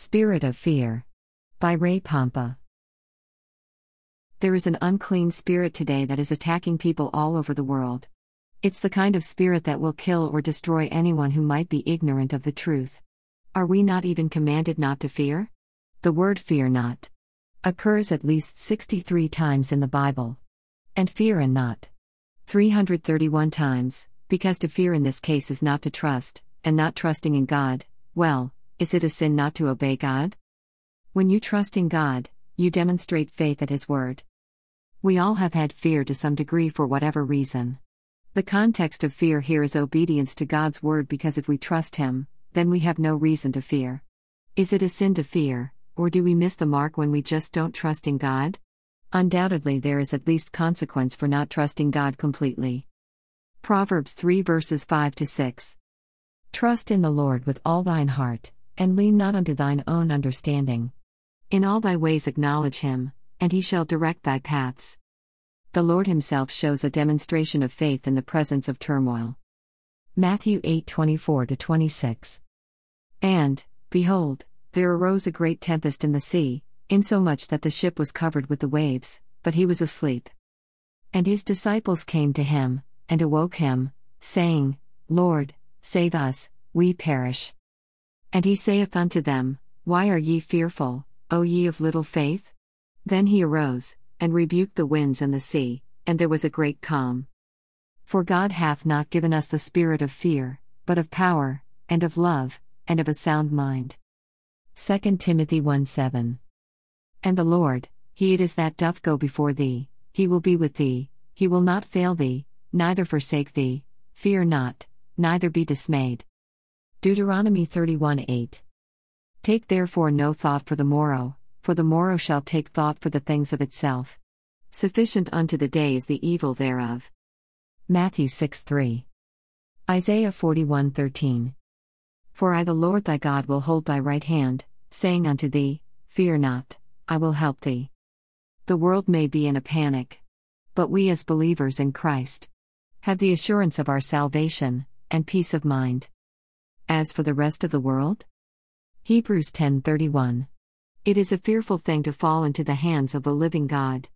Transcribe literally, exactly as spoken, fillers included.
Spirit of Fear. By Ray Pompa. There is an unclean spirit today that is attacking people all over the world. It's the kind of spirit that will kill or destroy anyone who might be ignorant of the truth. Are we not even commanded not to fear? The word fear not occurs at least sixty-three times in the Bible. And fear and not three hundred thirty-one times, because to fear in this case is not to trust, and not trusting in God. Well, is it a sin not to obey God? When you trust in God, you demonstrate faith at His word. We all have had fear to some degree for whatever reason. The context of fear here is obedience to God's word, because if we trust Him, then we have no reason to fear. Is it a sin to fear, or do we miss the mark when we just don't trust in God? Undoubtedly there is at least consequence for not trusting God completely. Proverbs three verses five to six. Trust in the Lord with all thine heart, and lean not unto thine own understanding. In all thy ways acknowledge Him, and He shall direct thy paths. The Lord Himself shows a demonstration of faith in the presence of turmoil. Matthew eight twenty-four to twenty-six. And, behold, there arose a great tempest in the sea, insomuch that the ship was covered with the waves, but He was asleep. And His disciples came to Him, and awoke Him, saying, Lord, save us, we perish. And He saith unto them, Why are ye fearful, O ye of little faith? Then He arose, and rebuked the winds and the sea, and there was a great calm. For God hath not given us the spirit of fear, but of power, and of love, and of a sound mind. Second Timothy one seven. And the Lord, He it is that doth go before thee, He will be with thee, He will not fail thee, neither forsake thee. Fear not, neither be dismayed. Deuteronomy thirty-one eight. Take therefore no thought for the morrow, for the morrow shall take thought for the things of itself. Sufficient unto the day is the evil thereof. Matthew six three. Isaiah forty-one thirteen. For I the Lord thy God will hold thy right hand, saying unto thee, Fear not, I will help thee. The world may be in a panic. But we as believers in Christ have the assurance of our salvation, and peace of mind. As for the rest of the world? Hebrews ten thirty-one. It is a fearful thing to fall into the hands of the living God.